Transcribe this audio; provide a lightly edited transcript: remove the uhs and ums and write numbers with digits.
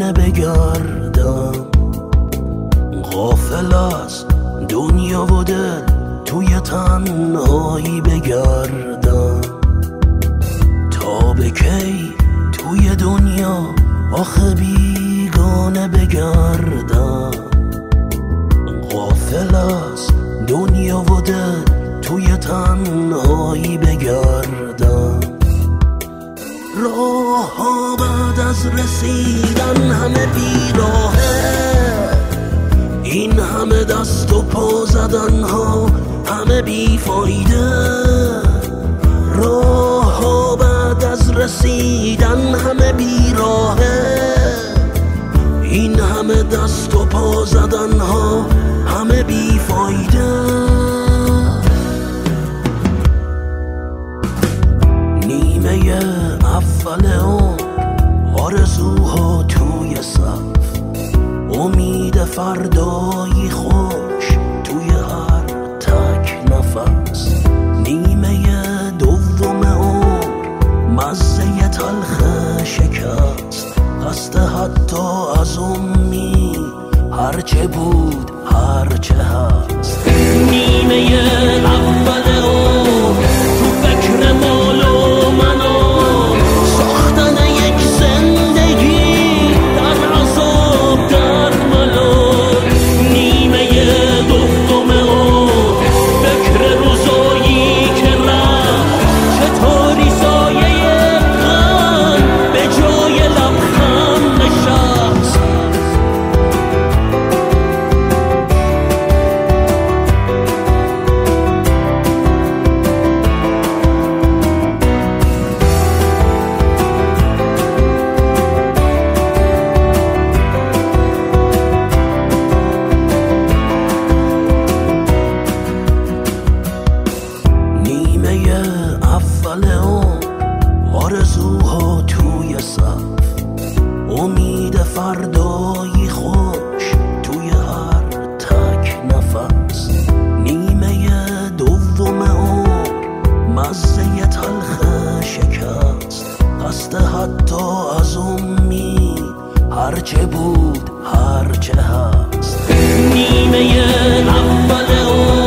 بیگانه بگردم، غافل از دنیا و دل توی تنهایی بگردم. تا به کی توی دنیا آخه بیگانه بگردم، غافل از دنیا و دل توی تنهایی بگردم. راه ها بعد از رسیدن همه بیراهه، این همه دست و پا زدن ها همه بیفایده. راه ها بعد از رسیدن همه بیراهه، این همه دست و پا زدن ها همه بیفایده. نیمه اول آرزوها توی صف، امید فردایی خوش توی هر تک نفس. نیمه دوم مزه تلخ شکست، خسته حتی از امید هرچه بود هرچه هست. نیمه اول تو فکر مال و منو، ساختن یک زندگی در عذاب در ملال. نیمه دوم فکر روزایی که رفت، چطوری سایه غم به جای لبخند نشست. آرزوها توی صف، امید فردایی خوش توی هر تک نفس. نیمه دوم مزه تلخ شکست، خسته حتی از امید هرچه بود هرچه هست. نیمه اول